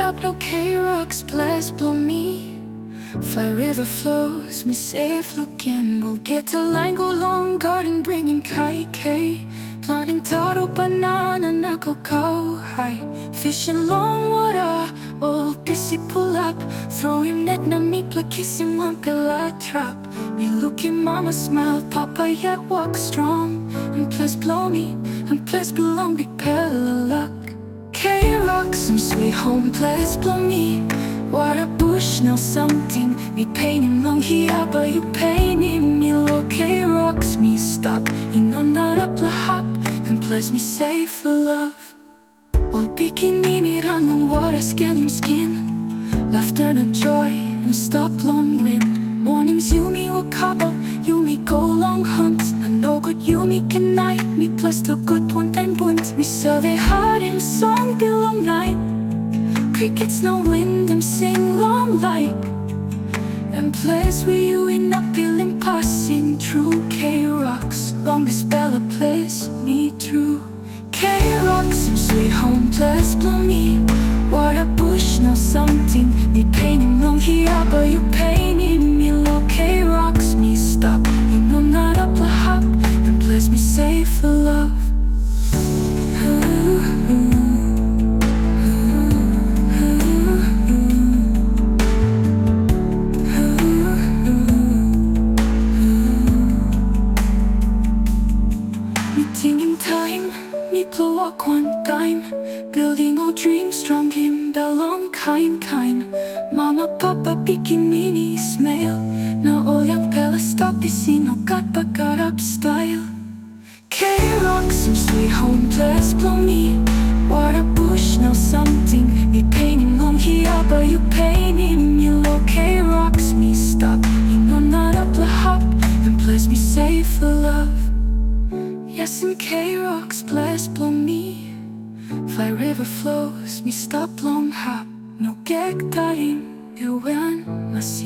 stop, no K-Rocks, bless, blow me. Fire river flows, me safe looking. We'll get to line, go long garden, bringing K. Planting taro, banana, knuckle, cow high. Fishing long water, oh, busy pull up. Throwing net na me, play kissing one pillar trap. Me looking, mama smile, papa yet walk strong. And plus blow me, and plus belong, big pair of luck. K-Rocks, some sweet home, plus blow me. Water bush, know something. Me painting long here, but you painting me low. K-Rocks, me stop. You know not up the hop. And plus me safe for love. All bikini, me run on water, scaling skin. Laughter and joy, and stop long wind. Mornings you me will couple, you me go long hunts. And no good you me can night. Me plus the good one time bunt. Me survey hard in song below night. Crickets no wind, them sing long like. And place where you in up feeling passing through. K-Rocks, longest bella place me through. K-Rocks, some sweet home, plus blow me. Water bush, know something. Me painting long here, but you painting me low. K-Rocks, me stop. You know not up the hop. And place me safe for love. Meeting time, me blow walk one time. Building all dreams, strong in the long kind. Mama, papa, bikini, smile. Now all young fella stop, they see no got but got up style. K-Rocks, some sweet home, plus blow me. Water bush, know something. Me painting long here, but you painting me low. K-Rocks, me stop. You know not up the hop. And plus me safe for love. Yes, and K-Rocks, bless, blow me. Fire river flows, me stop long hop. No gag dying, you win,